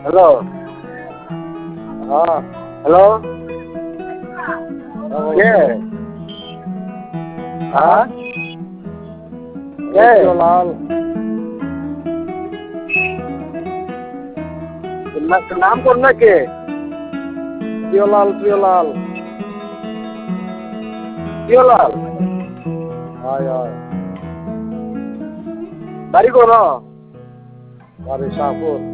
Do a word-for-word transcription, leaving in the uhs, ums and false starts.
hello হ্যাঁ hello কে হ্যাঁ কে লাল নাম কোন না কে প্রিয়লাল প্রিয়লাল প্রিয়লাল হয় হয় বাড়ি কোন বাড়ি শাহপুর